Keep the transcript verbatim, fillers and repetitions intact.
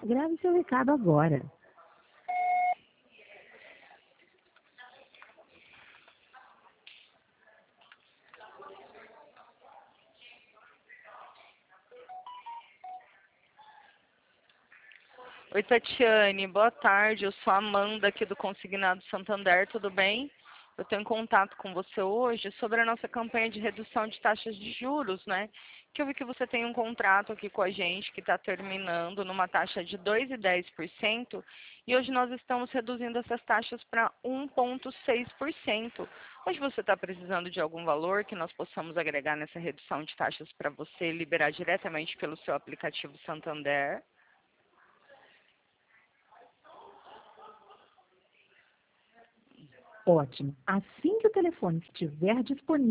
Grave seu recado agora. Oi, Tatiane, boa tarde. Eu sou a Amanda aqui do Consignado Santander, tudo bem? Eu estou em contato com você hoje sobre a nossa campanha de redução de taxas de juros, né? Que eu vi que você tem um contrato aqui com a gente que está terminando numa taxa de dois vírgula dez por cento e hoje nós estamos reduzindo essas taxas para um vírgula seis por cento. Hoje você está precisando de algum valor que nós possamos agregar nessa redução de taxas para você liberar diretamente pelo seu aplicativo Santander? Ótimo. Assim que o telefone estiver disponível,